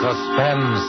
Suspense.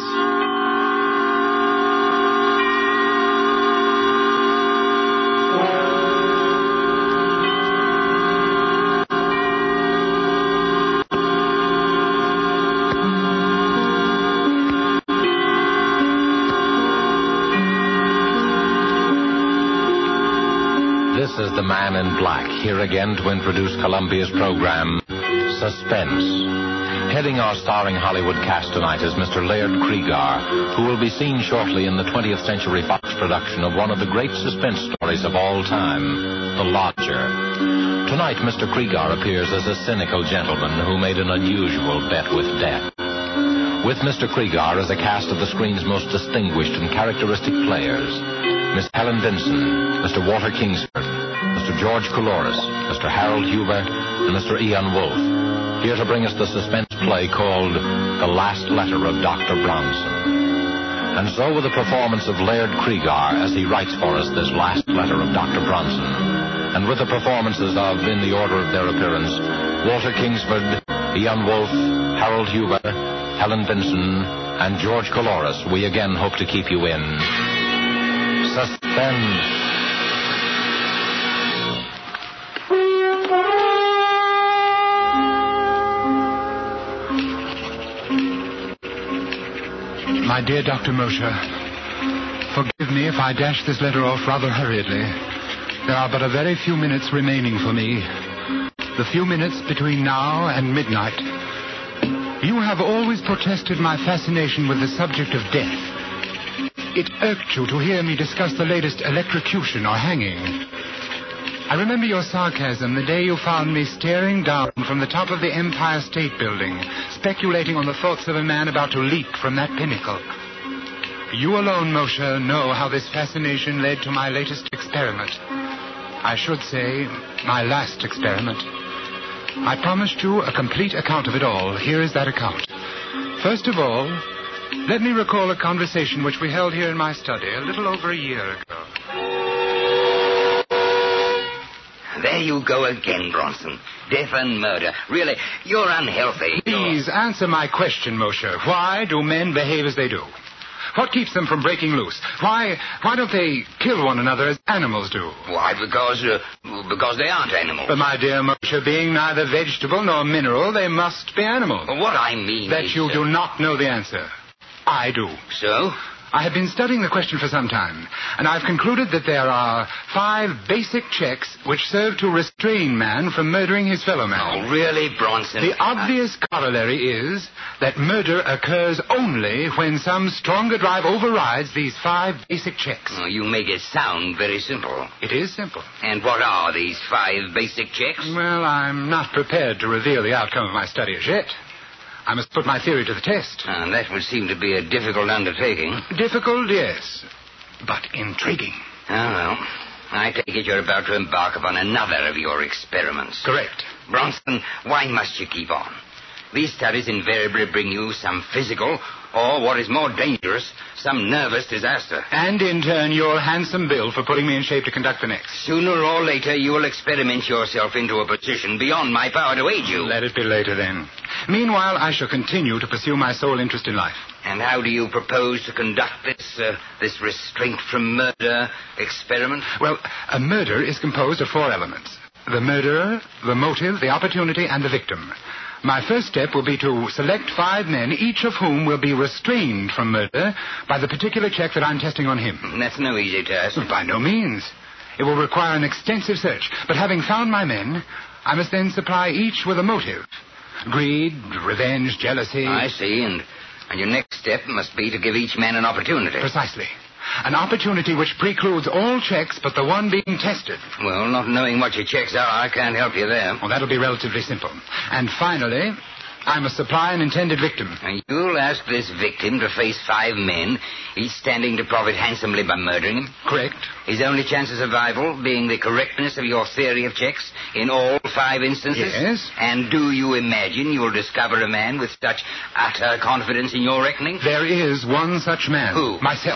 This is the Man in Black, here again to introduce Columbia's program, Suspense. Heading our starring Hollywood cast tonight is Mr. Laird Cregar, who will be seen shortly in the 20th Century Fox production of one of the great suspense stories of all time, The Lodger. Tonight, Mr. Cregar appears as a cynical gentleman who made an unusual bet with death. With Mr. Cregar is a cast of the screen's most distinguished and characteristic players, Miss Helen Vinson, Mr. Walter Kingsford, Mr. George Coulouris, Mr. Harold Huber, and Mr. Ian Wolfe, here to bring us the suspense play called The Last Letter of Dr. Bronson. And so with the performance of Laird Cregar as he writes for us this last letter of Dr. Bronson, and with the performances of, in the order of their appearance, Walter Kingsford, Ian Wolfe, Harold Huber, Helen Vinson, and George Coulouris, we again hope to keep you in suspense. My dear Dr. Mosher, forgive me if I dash this letter off rather hurriedly. There are but a very few minutes remaining for me. The few minutes between now and midnight. You have always protested my fascination with the subject of death. It irked you to hear me discuss the latest electrocution or hanging. I remember your sarcasm the day you found me staring down from the top of the Empire State Building, speculating on the thoughts of a man about to leap from that pinnacle. You alone, Mosher, know how this fascination led to my latest experiment. I should say, my last experiment. I promised you a complete account of it all. Here is that account. First of all, let me recall a conversation which we held here in my study a little over a year ago. There you go again, Bronson. Death and murder. Really, you're unhealthy. Please answer my question, Mosher. Why do men behave as they do? What keeps them from breaking loose? Why don't they kill one another as animals do? Why, because they aren't animals. But, my dear Mosher, being neither vegetable nor mineral, they must be animals. What I mean that is... you do not know the answer. I do. So? I have been studying the question for some time, and I've concluded that there are 5 basic checks which serve to restrain man from murdering his fellow man. Oh, really, Bronson? The obvious corollary is that murder occurs only when some stronger drive overrides these 5 basic checks. Oh, you make it sound very simple. It is simple. And what are these 5 basic checks? Well, I'm not prepared to reveal the outcome of my study as yet. I must put my theory to the test. That would seem to be a difficult undertaking. Difficult, yes, but intriguing. Oh, well, I take it you're about to embark upon another of your experiments. Correct. Bronson, why must you keep on? These studies invariably bring you some physical, or what is more dangerous, some nervous disaster. And in turn, your handsome bill for putting me in shape to conduct the next. Sooner or later, you will experiment yourself into a position beyond my power to aid you. Let it be later, then. Meanwhile, I shall continue to pursue my sole interest in life. And how do you propose to conduct this restraint from murder experiment? Well, a murder is composed of 4 elements. The murderer, the motive, the opportunity, and the victim. My first step will be to select 5 men, each of whom will be restrained from murder by the particular check that I'm testing on him. That's no easy task. By no means. It will require an extensive search. But having found my men, I must then supply each with a motive. Greed, revenge, jealousy. I see, and your next step must be to give each man an opportunity. Precisely. An opportunity which precludes all checks but the one being tested. Well, not knowing what your checks are, I can't help you there. Well, that'll be relatively simple. And finally, I must supply an intended victim. And you'll ask this victim to face 5 men, each standing to profit handsomely by murdering him? Correct. His only chance of survival being the correctness of your theory of checks in all 5 instances? Yes. And do you imagine you'll discover a man with such utter confidence in your reckoning? There is one such man. Who? Myself.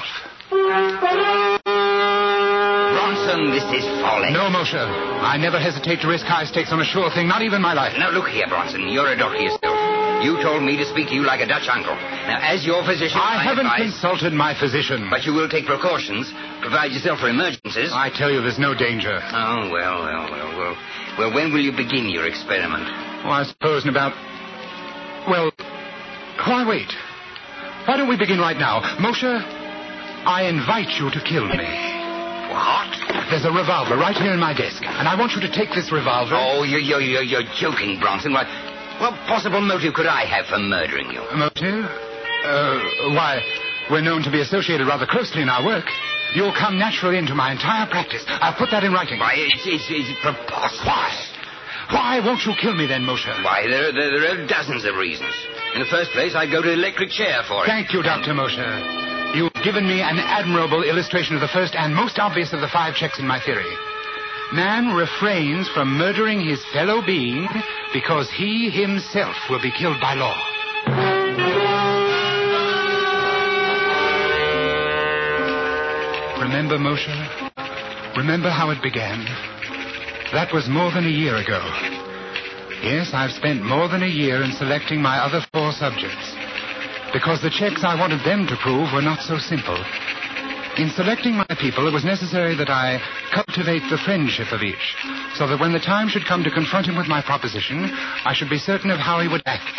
Bronson, this is folly. No, Mosher. I never hesitate to risk high stakes on a sure thing, not even my life. Now, look here, Bronson. You're a doctor yourself. You told me to speak to you like a Dutch uncle. Now, as your physician, I haven't consulted my physician. But you will take precautions. Provide yourself for emergencies. I tell you, there's no danger. Oh, well, when will you begin your experiment? Oh, I suppose in about... Well, why wait? Why don't we begin right now? Moshe, I invite you to kill me. What? There's a revolver right here in my desk, and I want you to take this revolver... Oh, you're joking, Bronson. What possible motive could I have for murdering you? A motive? Why, we're known to be associated rather closely in our work. You'll come naturally into my entire practice. I'll put that in writing. Why, it's preposterous. Why won't you kill me then, Moshe? Why, there are dozens of reasons. In the first place, I'd go to the electric chair for it. Thank you, Dr. Moshe. You've given me an admirable illustration of the first and most obvious of the 5 checks in my theory. Man refrains from murdering his fellow being because he himself will be killed by law. Remember, Moshe? Remember how it began? That was more than a year ago. Yes, I've spent more than a year in selecting my other 4 subjects, because the checks I wanted them to prove were not so simple. In selecting my people, it was necessary that I cultivate the friendship of each, so that when the time should come to confront him with my proposition, I should be certain of how he would act.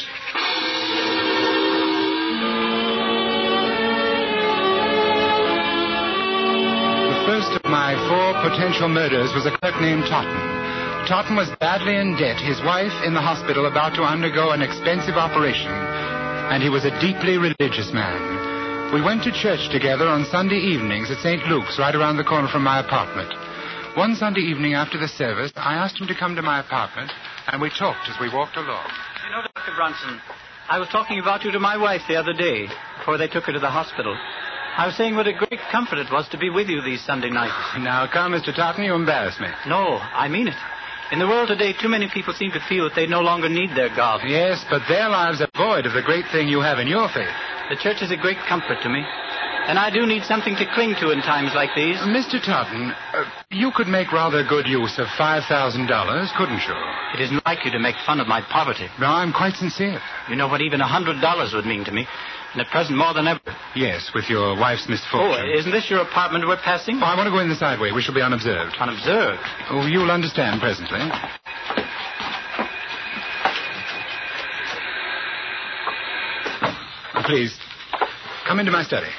The first of my 4 potential murders was a clerk named Totten. Totten was badly in debt, his wife in the hospital about to undergo an expensive operation, and he was a deeply religious man. We went to church together on Sunday evenings at St. Luke's, right around the corner from my apartment. One Sunday evening after the service, I asked him to come to my apartment, and we talked as we walked along. You know, Dr. Bronson, I was talking about you to my wife the other day, before they took her to the hospital. I was saying what a great comfort it was to be with you these Sunday nights. Now, come, Mr. Totten, you embarrass me. No, I mean it. In the world today, too many people seem to feel that they no longer need their God. Yes, but their lives are void of the great thing you have in your faith. The church is a great comfort to me. And I do need something to cling to in times like these. Mr. Totten, you could make rather good use of $5,000, couldn't you? It isn't like you to make fun of my poverty. No, I'm quite sincere. You know what even $100 would mean to me. And at present, more than ever. Yes, with your wife's misfortune. Oh, isn't this your apartment we're passing? Oh, I want to go in the side way. We shall be unobserved. Unobserved? Oh, you'll understand presently. Please, come into my study.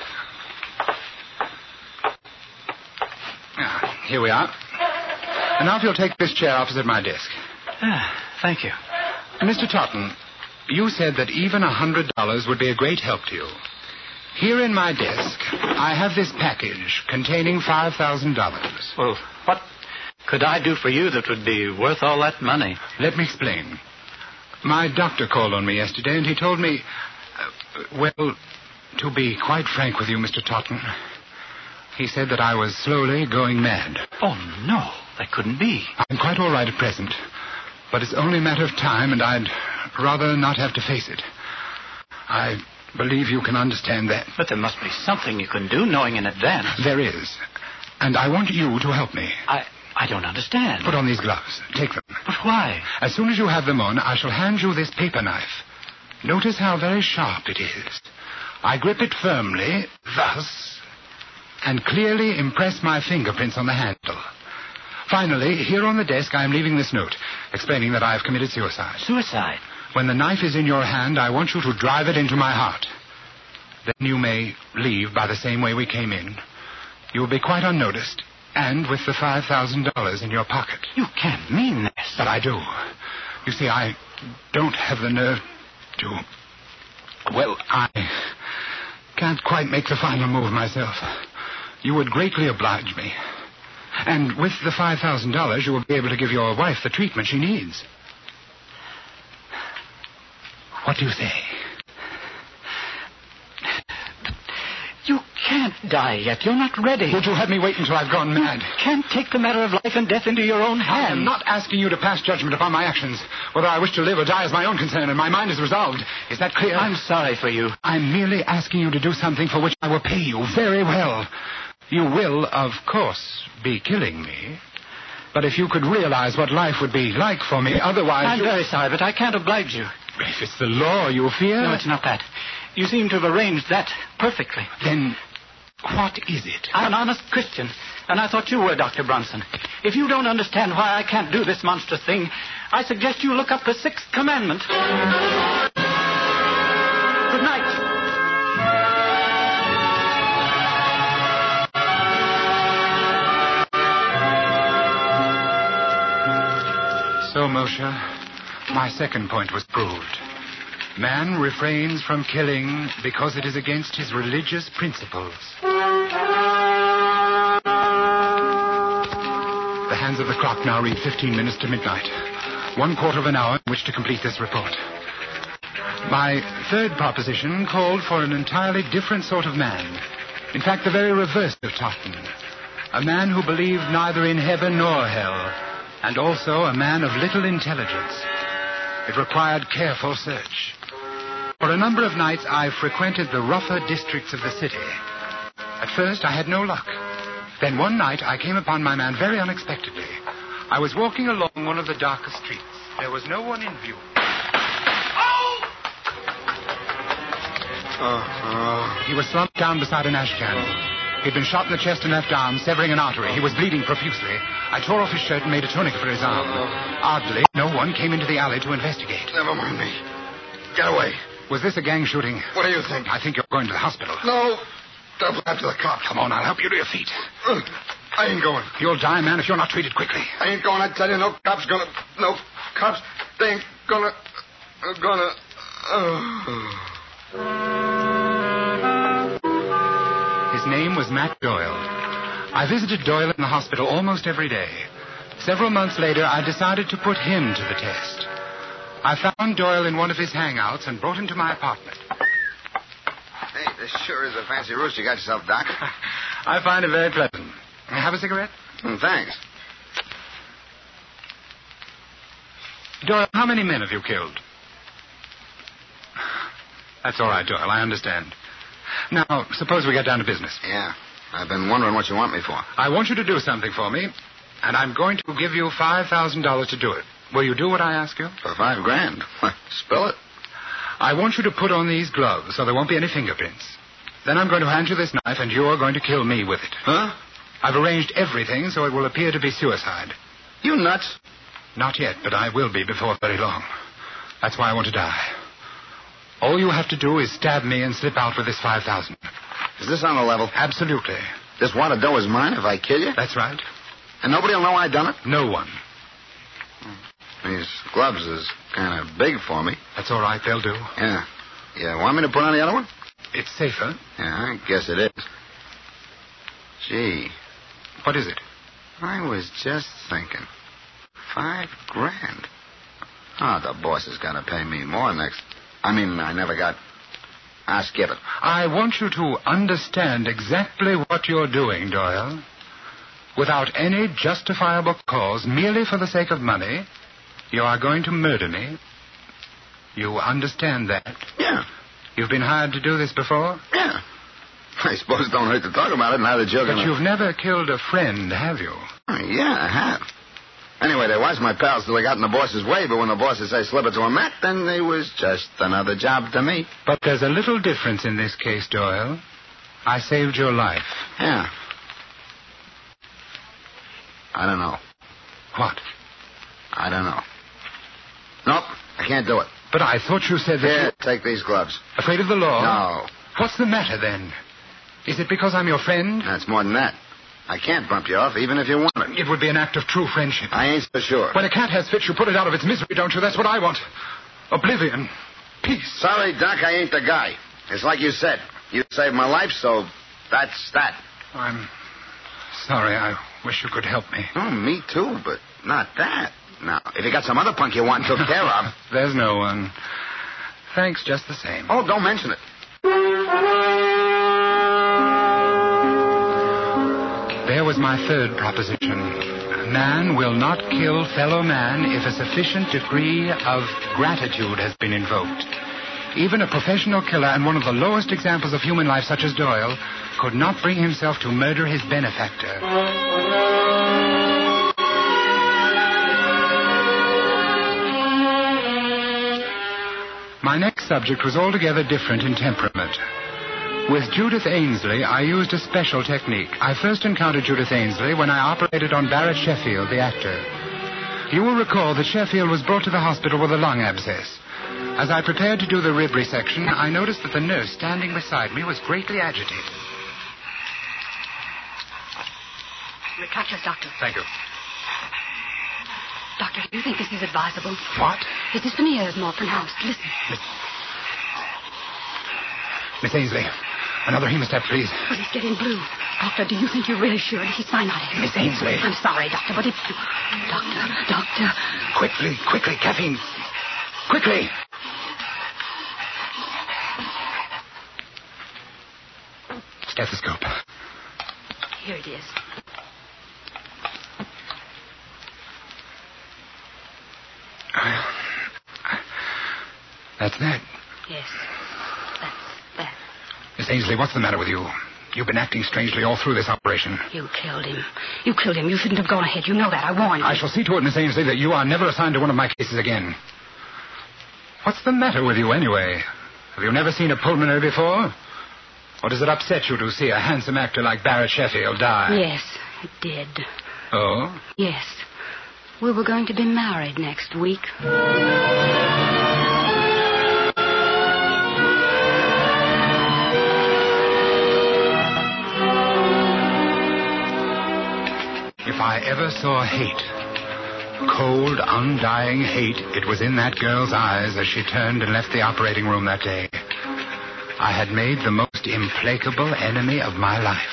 Here we are. And now if you'll take this chair opposite my desk. Thank you. Mr. Totten, you said that even $100 would be a great help to you. Here in my desk, I have this package containing $5,000. Well, what could I do for you that would be worth all that money? Let me explain. My doctor called on me yesterday, and he told me... well, to be quite frank with you, Mr. Totten, he said that I was slowly going mad. Oh, no, that couldn't be. I'm quite all right at present, but it's only a matter of time, and I'd rather not have to face it. I believe you can understand that. But there must be something you can do, knowing in advance. There is, and I want you to help me. I don't understand. Put on these gloves. Take them. But why? As soon as you have them on, I shall hand you this paper knife. Notice how very sharp it is. I grip it firmly, thus, and clearly impress my fingerprints on the handle. Finally, here on the desk, I am leaving this note, explaining that I have committed suicide. Suicide? When the knife is in your hand, I want you to drive it into my heart. Then you may leave by the same way we came in. You will be quite unnoticed, and with the $5,000 in your pocket. You can't mean this. But I do. You see, I don't have the nerve to... Well, I can't quite make the final move myself. You would greatly oblige me. And with the $5,000, you will be able to give your wife the treatment she needs. What do you say? You can't die yet. You're not ready. Would you have me wait until I've gone mad? You can't take the matter of life and death into your own hands. I am not asking you to pass judgment upon my actions. Whether I wish to live or die is my own concern, and my mind is resolved. Is that clear? I'm sorry for you. I'm merely asking you to do something for which I will pay you very well. You will, of course, be killing me. But if you could realize what life would be like for me, otherwise... I'm very sorry, but I can't oblige you. If it's the law you fear... No, it's not that. You seem to have arranged that perfectly. Then what is it? I'm an honest Christian, and I thought you were, Dr. Bronson. If you don't understand why I can't do this monstrous thing, I suggest you look up the Sixth Commandment. Good night. So, Moshe, my second point was proved. Man refrains from killing because it is against his religious principles. The hands of the clock now read 15 minutes to midnight. 1/4 of an hour in which to complete this report. My third proposition called for an entirely different sort of man. In fact, the very reverse of Totten. A man who believed neither in heaven nor hell, and also a man of little intelligence. It required careful search. For a number of nights, I frequented the rougher districts of the city. At first, I had no luck. Then one night, I came upon my man very unexpectedly. I was walking along one of the darker streets. There was no one in view. He was slumped down beside an ash can. He'd been shot in the chest and left arm, severing an artery. He was bleeding profusely. I tore off his shirt and made a tourniquet for his arm. Oddly, no one came into the alley to investigate. Never mind me. Get away. Was this a gang shooting? What do you think? I think you're going to the hospital. No. Double after the cops. Come on, I'll help you to your feet. I ain't going. You'll die, man, if you're not treated quickly. I ain't going, I tell you. No cops gonna... No cops. They ain't gonna... His name was Matt Doyle. I visited Doyle in the hospital almost every day. Several months later, I decided to put him to the test. I found Doyle in one of his hangouts and brought him to my apartment. Hey, this sure is a fancy roost you got yourself, Doc. I find it very pleasant. Have a cigarette? Thanks. Doyle, how many men have you killed? That's all right, Doyle. I understand. Now, suppose we get down to business. Yeah. I've been wondering what you want me for. I want you to do something for me, and I'm going to give you $5,000 to do it. Will you do what I ask you? For $5,000? Spill it. I want you to put on these gloves so there won't be any fingerprints. Then I'm going to hand you this knife, and you're going to kill me with it. Huh? I've arranged everything so it will appear to be suicide. You nuts? Not yet, but I will be before very long. That's why I want to die. All you have to do is stab me and slip out with this $5,000. Is this on the level? Absolutely. This wad of dough is mine if I kill you? That's right. And nobody will know I done it? No one. These gloves is kind of big for me. That's all right. They'll do. Yeah. You want me to put on the other one? It's safer. Yeah, I guess it is. Gee. What is it? I was just thinking. $5,000. Oh, the boss is going to pay me more next. I never got... I'll skip it. I want you to understand exactly what you're doing, Doyle. Without any justifiable cause, merely for the sake of money, you are going to murder me. You understand that? Yeah. You've been hired to do this before? Yeah. I suppose it don't hurt to talk about it now that you're But you've never killed a friend, have you? Yeah, I have. Anyway, they was my pals till they got in the boss's way, but when the bosses say slip it to a Matt, then they was just another job to me. But there's a little difference in this case, Doyle. I saved your life. Yeah. I don't know. What? I don't know. Nope, I can't do it. But I thought you said that... Here, take these gloves. Afraid of the law? No. What's the matter, then? Is it because I'm your friend? That's more than that. I can't bump you off, even if you want it. It would be an act of true friendship. I ain't so sure. When a cat has fits, you put it out of its misery, don't you? That's what I want. Oblivion. Peace. Sorry, Doc, I ain't the guy. It's like you said. You saved my life, so that's that. I'm sorry. I wish you could help me. Oh, me too, but not that. Now, if you got some other punk you want took care of... There's no one. Thanks just the same. Oh, don't mention it. There was my third proposition. Man will not kill fellow man if a sufficient degree of gratitude has been invoked. Even a professional killer and one of the lowest examples of human life, such as Doyle, could not bring himself to murder his benefactor. My next subject was altogether different in temperament. With Judith Ainsley, I used a special technique. I first encountered Judith Ainsley when I operated on Barrett Sheffield, the actor. You will recall that Sheffield was brought to the hospital with a lung abscess. As I prepared to do the rib resection, I noticed that the nurse standing beside me was greatly agitated. Retractors, Doctor. Thank you. Doctor, do you think this is advisable? What? His dyspnea is more pronounced. Listen. Miss Ainsley, another hemostat, please. But he's getting blue. Doctor, do you think you're really sure he's cyanotic? Miss Ainsley. I'm sorry, Doctor, but it's... Doctor. Quickly, caffeine. Quickly. Stethoscope. Here it is. That's that. Yes, that's that. Miss Ainsley, what's the matter with you? You've been acting strangely all through this operation. You killed him. You shouldn't have gone ahead. You know that. I warned you. I shall see to it, Miss Ainsley, that you are never assigned to one of my cases again. What's the matter with you, anyway? Have you never seen a pulmonary before? Or does it upset you to see a handsome actor like Barrett Sheffield die? Yes, it did. Oh? Yes. We were going to be married next week. If I ever saw hate, cold, undying hate, it was in that girl's eyes as she turned and left the operating room that day. I had made the most implacable enemy of my life.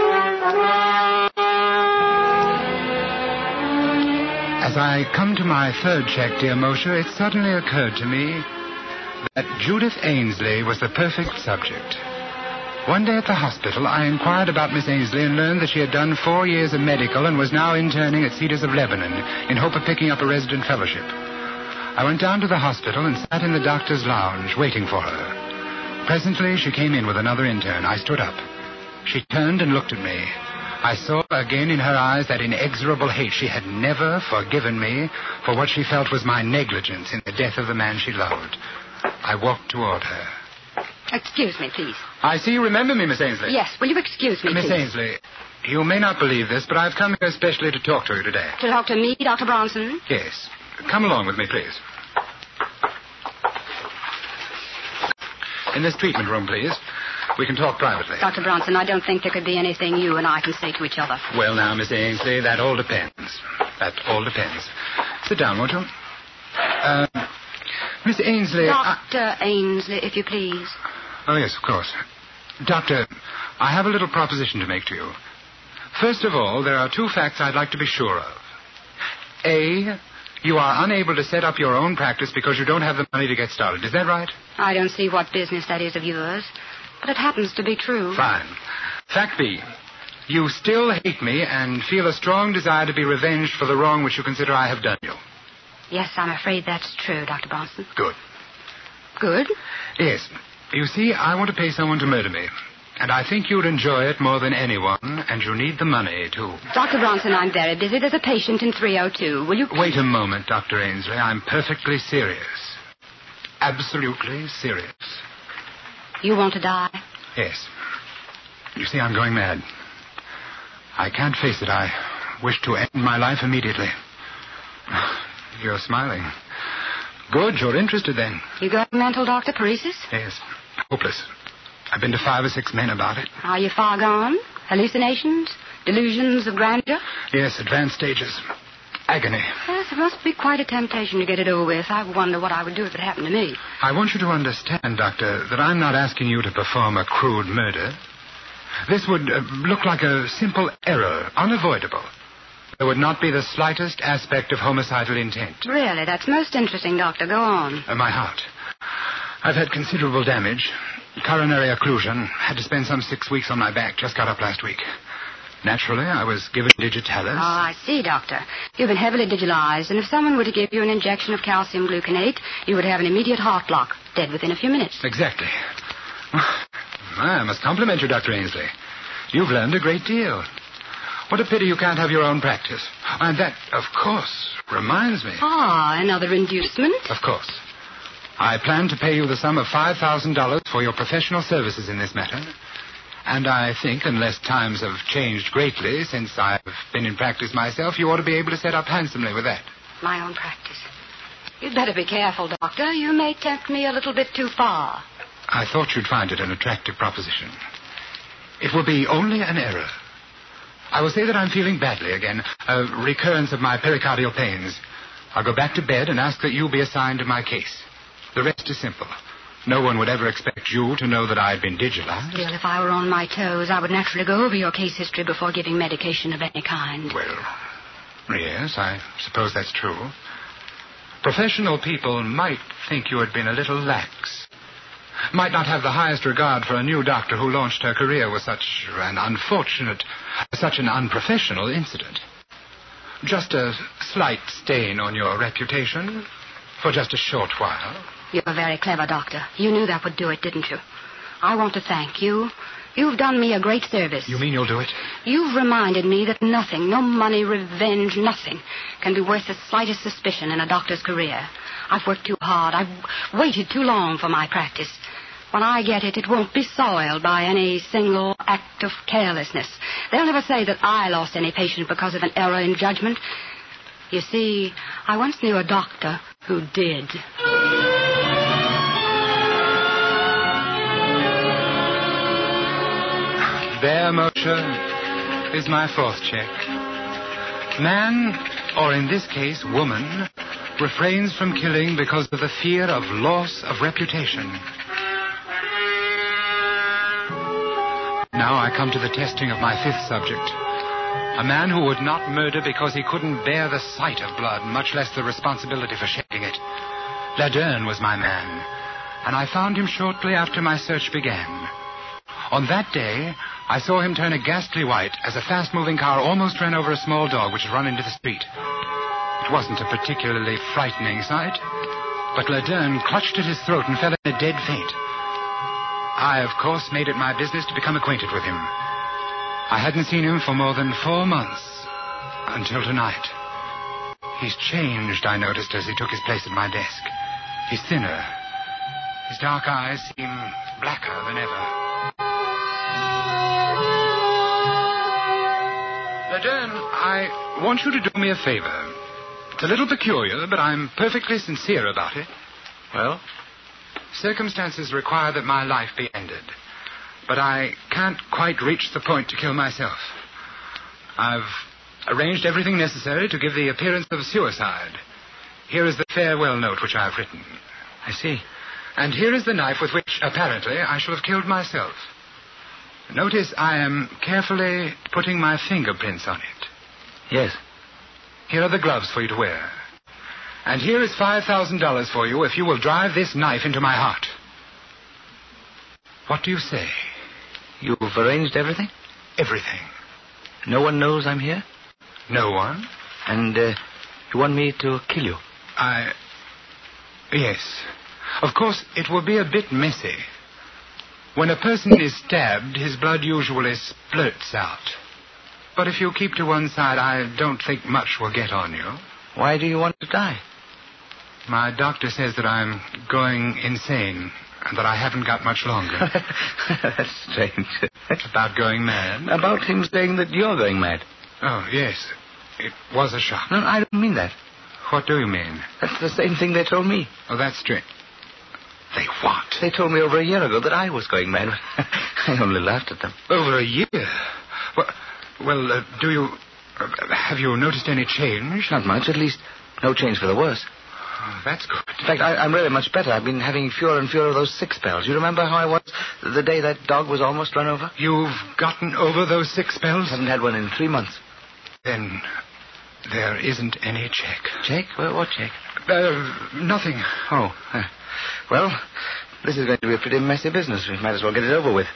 As I come to my third check, dear Moshe, it suddenly occurred to me that Judith Ainsley was the perfect subject. One day at the hospital, I inquired about Miss Ainsley and learned that she had done 4 years of medical and was now interning at Cedars of Lebanon in hope of picking up a resident fellowship. I went down to the hospital and sat in the doctor's lounge waiting for her. Presently, she came in with another intern. I stood up. She turned and looked at me. I saw again in her eyes that inexorable hate. She had never forgiven me for what she felt was my negligence in the death of the man she loved. I walked toward her. Excuse me, please. I see you remember me, Miss Ainsley. Yes, will you excuse me, Miss please? Ainsley, you may not believe this, but I've come here especially to talk to you today. To talk to me, Dr. Bronson? Yes. Come along with me, please. In this treatment room, please. We can talk privately. Dr. Bronson, I don't think there could be anything you and I can say to each other. Well, now, Miss Ainsley, that all depends. That all depends. Sit down, won't you? Miss Ainsley... Dr. Ainsley, if you please. Oh, yes, of course. Doctor, I have a little proposition to make to you. First of all, there are 2 facts I'd like to be sure of. A, you are unable to set up your own practice because you don't have the money to get started. Is that right? I don't see what business that is of yours, but it happens to be true. Fine. Fact B, you still hate me and feel a strong desire to be revenged for the wrong which you consider I have done you. Yes, I'm afraid that's true, Dr. Bronson. Good. Good? Yes. You see, I want to pay someone to murder me. And I think you'd enjoy it more than anyone, and you need the money, too. Dr. Bronson, I'm very busy. There's a patient in 302. Will you... Wait a moment, Dr. Ainsley. I'm perfectly serious. Absolutely serious. You want to die? Yes. You see, I'm going mad. I can't face it. I wish to end my life immediately. You're smiling. Good, you're interested then. You got a mental doctor, paresis? Yes. Hopeless. I've been to 5 or 6 men about it. Are you far gone? Hallucinations? Delusions of grandeur? Yes, advanced stages. Agony. Yes, it must be quite a temptation to get it over with. I wonder what I would do if it happened to me. I want you to understand, Doctor, that I'm not asking you to perform a crude murder. This would look like a simple error, unavoidable. There would not be the slightest aspect of homicidal intent. Really? That's most interesting, Doctor. Go on. My heart. I've had considerable damage. Coronary occlusion. Had to spend some 6 weeks on my back. Just got up last week. Naturally, I was given digitalis. Oh, I see, Doctor. You've been heavily digitalized, and if someone were to give you an injection of calcium gluconate, you would have an immediate heart block, dead within a few minutes. Exactly. I must compliment you, Dr. Ainsley. You've learned a great deal. What a pity you can't have your own practice. And that, of course, reminds me. Ah, another inducement? Of course. I plan to pay you the sum of $5,000 for your professional services in this matter. And I think, unless times have changed greatly since I've been in practice myself, you ought to be able to set up handsomely with that. My own practice. You'd better be careful, Doctor. You may tempt me a little bit too far. I thought you'd find it an attractive proposition. It will be only an error. I will say that I'm feeling badly again. A recurrence of my pericardial pains. I'll go back to bed and ask that you be assigned to my case. The rest is simple. No one would ever expect you to know that I'd been digitalized. Still, if I were on my toes, I would naturally go over your case history before giving medication of any kind. Well, yes, I suppose that's true. Professional people might think you had been a little lax. Might not have the highest regard for a new doctor who launched her career with such an unprofessional incident. Just a slight stain on your reputation for just a short while. You're very clever, Doctor. You knew that would do it, didn't you? I want to thank you. You've done me a great service. You mean you'll do it? You've reminded me that nothing, no money, revenge, nothing, can be worth the slightest suspicion in a doctor's career. I've worked too hard. I've waited too long for my practice. When I get it, it won't be soiled by any single act of carelessness. They'll never say that I lost any patient because of an error in judgment. You see, I once knew a doctor who did. There, Moshe, is my fourth check. Man, or in this case, woman, refrains from killing because of the fear of loss of reputation. Now I come to the testing of my fifth subject. A man who would not murder because he couldn't bear the sight of blood, much less the responsibility for shedding it. Laderne was my man, and I found him shortly after my search began. On that day, I saw him turn a ghastly white as a fast-moving car almost ran over a small dog which had run into the street. It wasn't a particularly frightening sight, but Laderne clutched at his throat and fell in a dead faint. I, of course, made it my business to become acquainted with him. I hadn't seen him for more than 4 months, until tonight. He's changed, I noticed, as he took his place at my desk. He's thinner. His dark eyes seem blacker than ever. Laderne, I want you to do me a favor. It's a little peculiar, but I'm perfectly sincere about it. Well? Circumstances require that my life be ended. But I can't quite reach the point to kill myself. I've arranged everything necessary to give the appearance of suicide. Here is the farewell note which I have written. I see. And here is the knife with which, apparently, I shall have killed myself. Notice I am carefully putting my fingerprints on it. Yes. Here are the gloves for you to wear. And here is $5,000 for you if you will drive this knife into my heart. What do you say? You've arranged everything? Everything. No one knows I'm here? No one. And you want me to kill you? Yes. Of course, it will be a bit messy. When a person is stabbed, his blood usually splurts out. But if you keep to one side, I don't think much will get on you. Why do you want to die? My doctor says that I'm going insane and that I haven't got much longer. That's strange. About going mad? About him saying that you're going mad. Oh, yes. It was a shock. No, I don't mean that. What do you mean? That's the same thing they told me. Oh, that's strange. They what? They told me over a year ago that I was going mad. I only laughed at them. Over a year? Well, do you... have you noticed any change? Not much, at least no change for the worse. Oh, that's good. In fact, I'm really much better. I've been having fewer and fewer of those sick spells. You remember how I was the day that dog was almost run over? You've gotten over those sick spells? Haven't had one in 3 months. Then there isn't any check. Check? What check? Nothing. Oh. Well, this is going to be a pretty messy business. We might as well get it over with.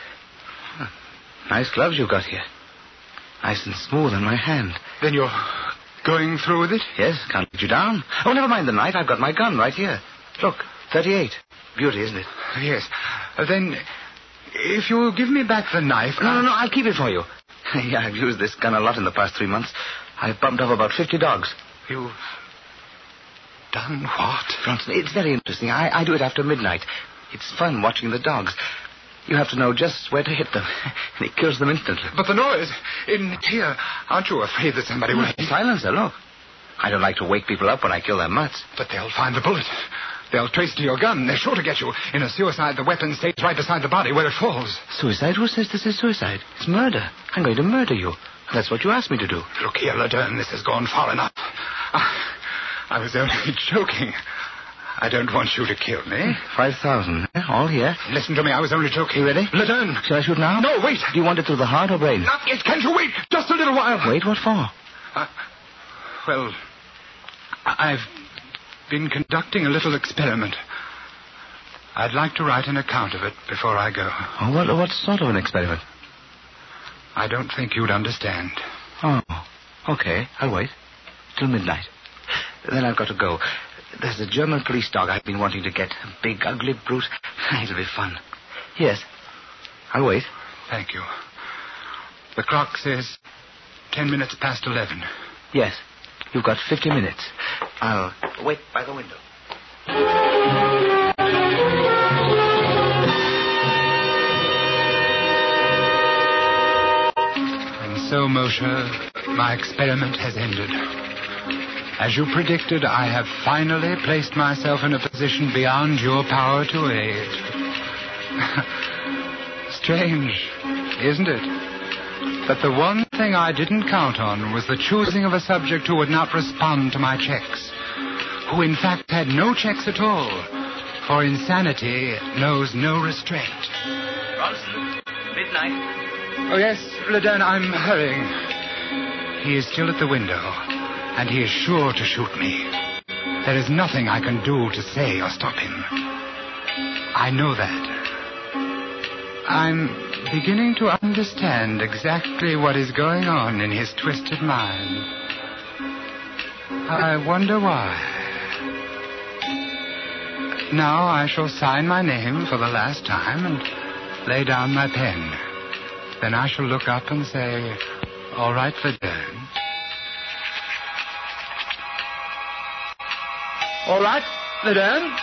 Nice gloves you've got here. Nice and smooth on my hand. Then you're going through with it? Yes, can't let you down. Oh, never mind the knife. I've got my gun right here. Look, 38. Beauty, isn't it? Yes. Then, if you'll give me back the knife... No, I'll keep it for you. Yeah, I've used this gun a lot in the past 3 months. I've bumped off about 50 dogs. You've Done what? Bronson, it's very interesting. I do it after midnight. It's fun watching the dogs. You have to know just where to hit them. And it kills them instantly. But the noise in here. Aren't you afraid that somebody will... Silencer, look. I don't like to wake people up when I kill their mutts. But they'll find the bullet. They'll trace to your gun. They're sure to get you. In a suicide, the weapon stays right beside the body where it falls. Suicide? Who says this is suicide? It's murder. I'm going to murder you. That's what you asked me to do. Look here, Laderne. This has gone far enough. I was only joking. I don't want you to kill me. 5,000. All here. Listen to me. I was only joking. You ready? Laderne. Shall I shoot now? No, wait. Do you want it through the heart or brain? Not yet. Can't you wait? Just a little while. Wait, what for? Well, I've been conducting a little experiment. I'd like to write an account of it before I go. Oh, what sort of an experiment? I don't think you'd understand. Oh, okay. I'll wait. Till midnight. Then I've got to go. There's a German police dog I've been wanting to get. A big, ugly brute. It'll be fun. Yes. I'll wait. Thank you. The clock says 10 minutes past 11. Yes. You've got 50 minutes. I'll wait by the window. And so, Moshe, my experiment has ended. As you predicted, I have finally placed myself in a position beyond your power to aid. Strange, isn't it? But the one thing I didn't count on was the choosing of a subject who would not respond to my checks, who in fact had no checks at all, for insanity knows no restraint. Bronson, midnight. Oh, yes, Laderne, I'm hurrying. He is still at the window, and he is sure to shoot me. There is nothing I can do to say or stop him. I know that. I'm beginning to understand exactly what is going on in his twisted mind. I wonder why. Now I shall sign my name for the last time and lay down my pen. Then I shall look up and say, all right, Laderne. All right, Laderne.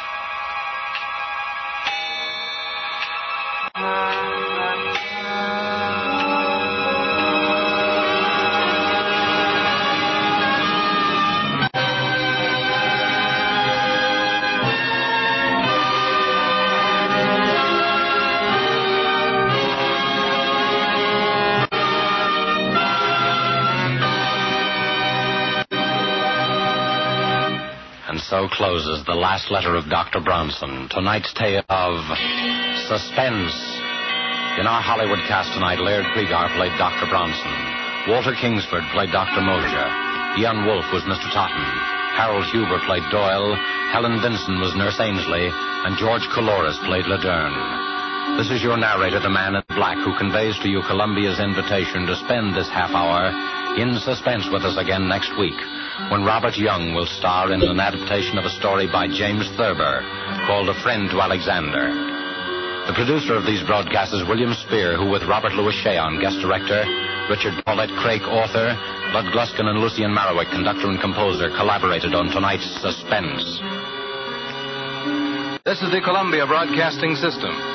So closes the last letter of Dr. Bronson. Tonight's tale of suspense. In our Hollywood cast tonight, Laird Cregar played Dr. Bronson. Walter Kingsford played Dr. Mosher. Ian Wolfe was Mr. Totten. Harold Huber played Doyle. Helen Vinson was Nurse Ainsley. And George Couloris played Laderne. This is your narrator, the Man in Black, who conveys to you Columbia's invitation to spend this half hour in suspense with us again next week, when Robert Young will star in an adaptation of a story by James Thurber called A Friend to Alexander. The producer of these broadcasts is William Spear, who with Robert Louis Cheon, guest director, Richard Paulette Craik, author, Bud Gluskin and Lucien Marowik, conductor and composer, collaborated on tonight's Suspense. This is the Columbia Broadcasting System.